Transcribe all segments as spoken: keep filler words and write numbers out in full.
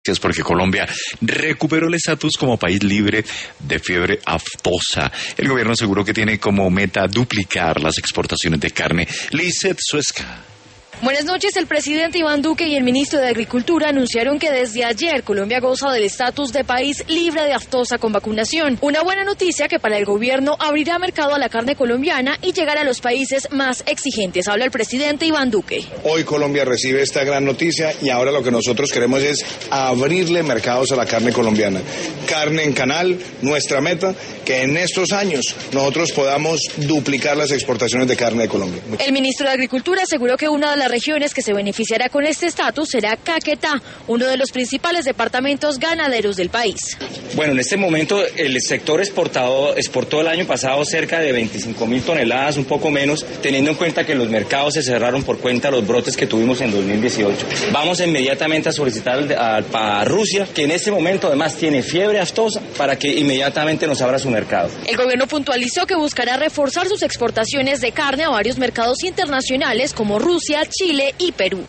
Es porque Colombia recuperó el estatus como país libre de fiebre aftosa. El gobierno aseguró que tiene como meta duplicar las exportaciones de carne. Lizeth Suesca. Buenas noches. El presidente Iván Duque y el ministro de Agricultura anunciaron que desde ayer Colombia goza del estatus de país libre de aftosa con vacunación. Una buena noticia que para el gobierno abrirá mercado a la carne colombiana y llegará a los países más exigentes. Habla el presidente Iván Duque. Hoy Colombia recibe esta gran noticia y ahora lo que nosotros queremos es abrirle mercados a la carne colombiana. Carne en canal, nuestra meta, que en estos años nosotros podamos duplicar las exportaciones de carne de Colombia. El ministro de Agricultura aseguró que una de las regiones que se beneficiará con este estatus será Caquetá, uno de los principales departamentos ganaderos del país. Bueno, en este momento el sector exportado exportó el año pasado cerca de veinticinco mil toneladas, un poco menos, teniendo en cuenta que los mercados se cerraron por cuenta de los brotes que tuvimos en dos mil dieciocho. Vamos inmediatamente a solicitar a, a, a Rusia, que en este momento además tiene fiebre aftosa, para que inmediatamente nos abra su mercado. El gobierno puntualizó que buscará reforzar sus exportaciones de carne a varios mercados internacionales como Rusia, Chile y Perú.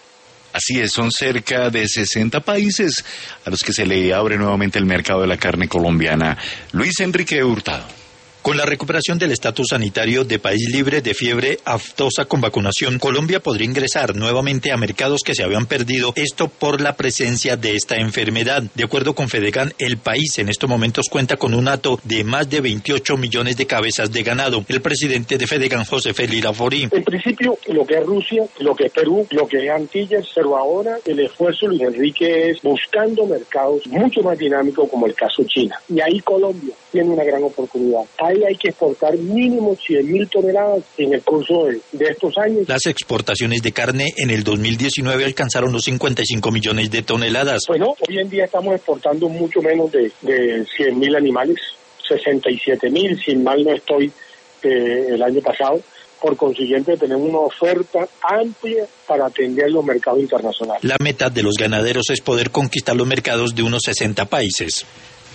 Así es, son cerca de sesenta países a los que se le abre nuevamente el mercado de la carne colombiana. Luis Enrique Hurtado. Con la recuperación del estatus sanitario de país libre de fiebre aftosa con vacunación, Colombia podría ingresar nuevamente a mercados que se habían perdido, esto por la presencia de esta enfermedad. De acuerdo con Fedegan, el país en estos momentos cuenta con un hato de más de veintiocho millones de cabezas de ganado. El presidente de Fedegan, José Félix Laforí. En principio, lo que es Rusia, lo que es Perú, lo que es Antillas, pero ahora el esfuerzo, Luis Enrique, es buscando mercados mucho más dinámicos como el caso China. Y ahí Colombia tiene una gran oportunidad. Ahí hay que exportar mínimo cien mil toneladas en el curso de, de estos años. Las exportaciones de carne en el dos mil diecinueve alcanzaron los cincuenta y cinco millones de toneladas. Bueno, hoy en día estamos exportando mucho menos de, de cien mil animales, sesenta y siete mil, si mal no estoy, eh, el año pasado. Por consiguiente, tenemos una oferta amplia para atender los mercados internacionales. La meta de los ganaderos es poder conquistar los mercados de unos sesenta países.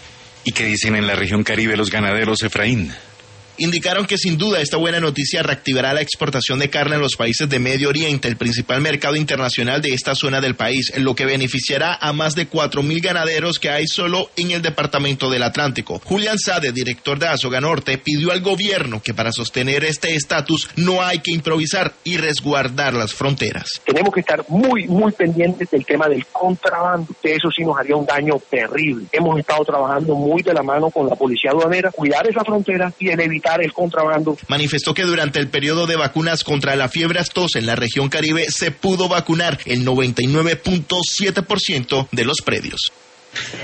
¿Y qué dicen en la región Caribe los ganaderos, Efraín? Indicaron que sin duda esta buena noticia reactivará la exportación de carne en los países de Medio Oriente, el principal mercado internacional de esta zona del país, lo que beneficiará a más de cuatro mil ganaderos que hay solo en el departamento del Atlántico. Julián Sade, director de Azoga Norte, pidió al gobierno que para sostener este estatus no hay que improvisar y resguardar las fronteras. Tenemos que estar muy, muy pendientes del tema del contrabando, que eso sí nos haría un daño terrible. Hemos estado trabajando muy de la mano con la policía aduanera, cuidar esa frontera y en evitar el contrabando. Manifestó que durante el periodo de vacunas contra la fiebre aftosa en la región Caribe se pudo vacunar el noventa y nueve punto siete por ciento de los predios.